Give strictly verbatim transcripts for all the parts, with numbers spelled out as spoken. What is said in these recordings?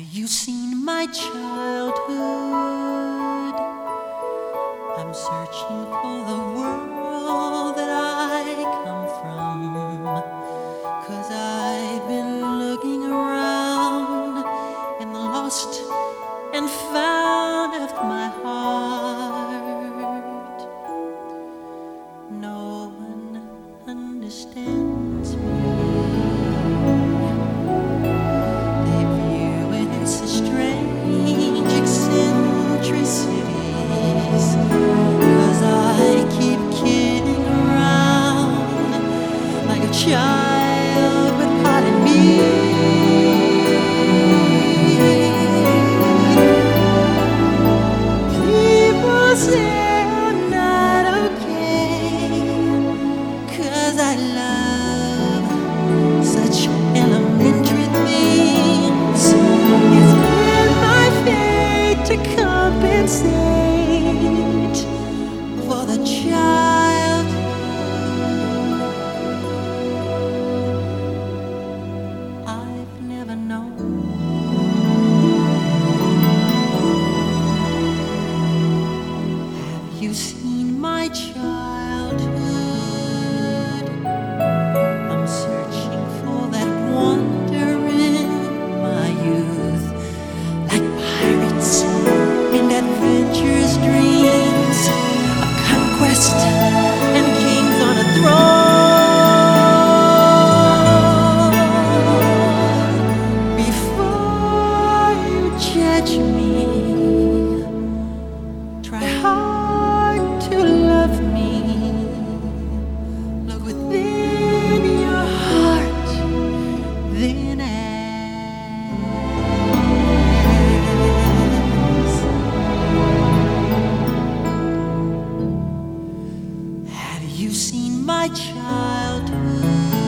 you seen my childhood? I'm searching for the world that I come from, 'cause I've been looking around and lost and found of my heart. No one understands me. They view it as a strange eccentricities, 'cause I keep kidding around like a child, but pardon me. Say I'm not okay, 'cause I love such elementary things. It's been my fate to compensate for the child I've never known. You seen my childhood? I'm searching for that wonder in my youth, like pirates and adventurous dreams of conquest and kings on a throne. Before you judge me, try hard to love me. Look within your heart, then ask, have you seen my childhood?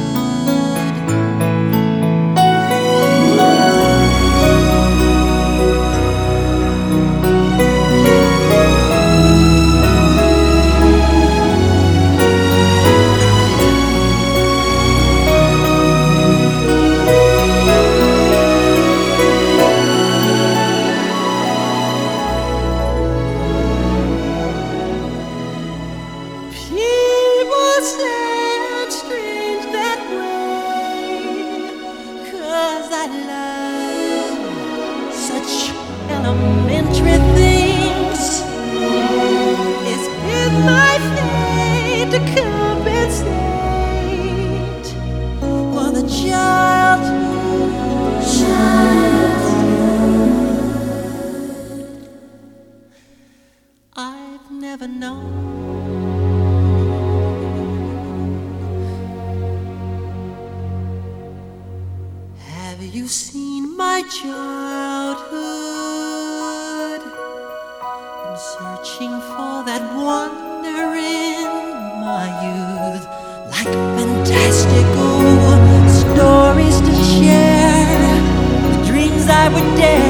People say I'm strange that way, 'cause I love such elementary things. It's been my fate to compensate for the child, child I've never known. Have you seen my childhood? I'm searching for that wonder in my youth, like fantastical stories to share, the dreams I would dare